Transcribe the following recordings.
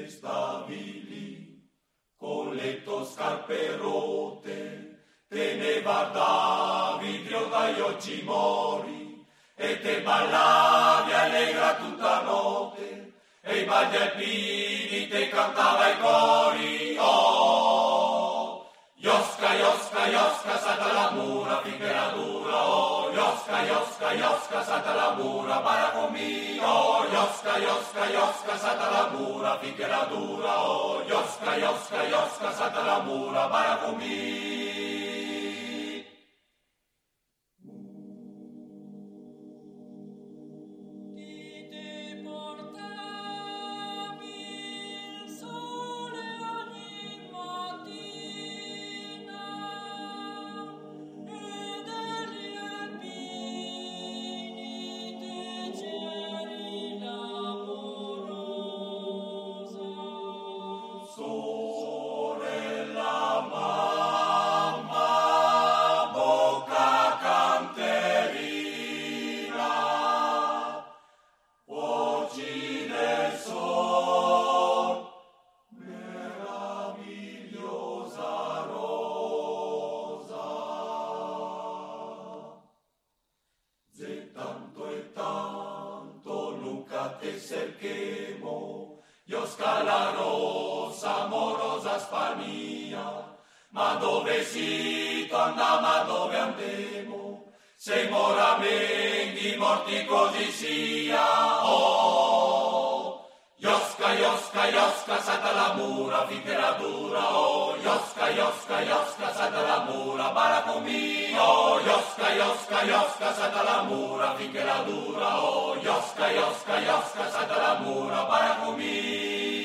stavi lì con le tue scarpe rotte, te ne guardavi Dio dagli occhi mori e te ballavi allegra tutta notte e i balli alpini te cantava i cori. Oh, Iosca, Iosca, Iosca, salta la mura finché la dura. Oh, Iosca, Iosca, Iosca, salta la mura, bara con me. Oh, Iosca, Iosca, Iosca, salta la mura finché la dura. Oh, Iosca, Iosca, Iosca, salta la mura, bara con me. Iosca la rosa, amorosa Spagna, ma dove si torna, ma dove andiamo? Se moramenti morti così sia. Oh, Iosca, Iosca, Iosca, salta la mura finché la dura. Oh, Iosca, Iosca, Iosca, salta la mura, bara con me. Oh, Iosca, Iosca, Iosca, salta la mura finché la dura. Oh, Iosca, Iosca, Iosca, salta la mura, bara con me.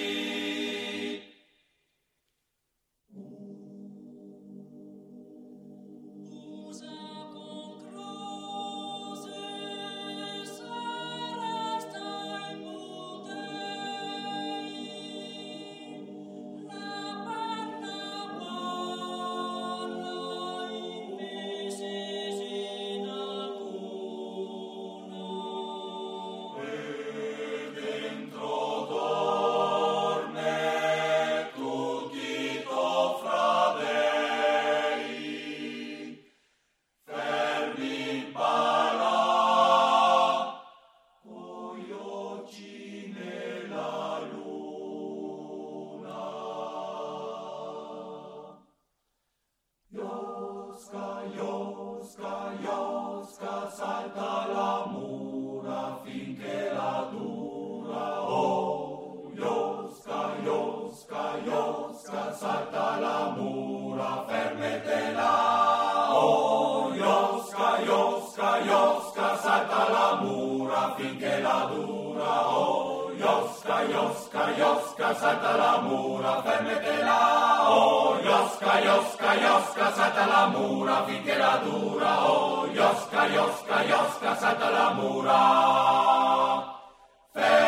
Iosca, salta la mura finché la dura. Oh, Iosca, Iosca, Iosca, salta la mura, fermetela. Oh, Iosca, Iosca, Iosca, salta la mura finché la dura. Oh, Iosca, Iosca, Iosca, salta la mura, fermetela. Oh, Iosca, Iosca, Iosca, salta la mura finché la dura. Oh, Iosca, Iosca, Iosca, salta la mura.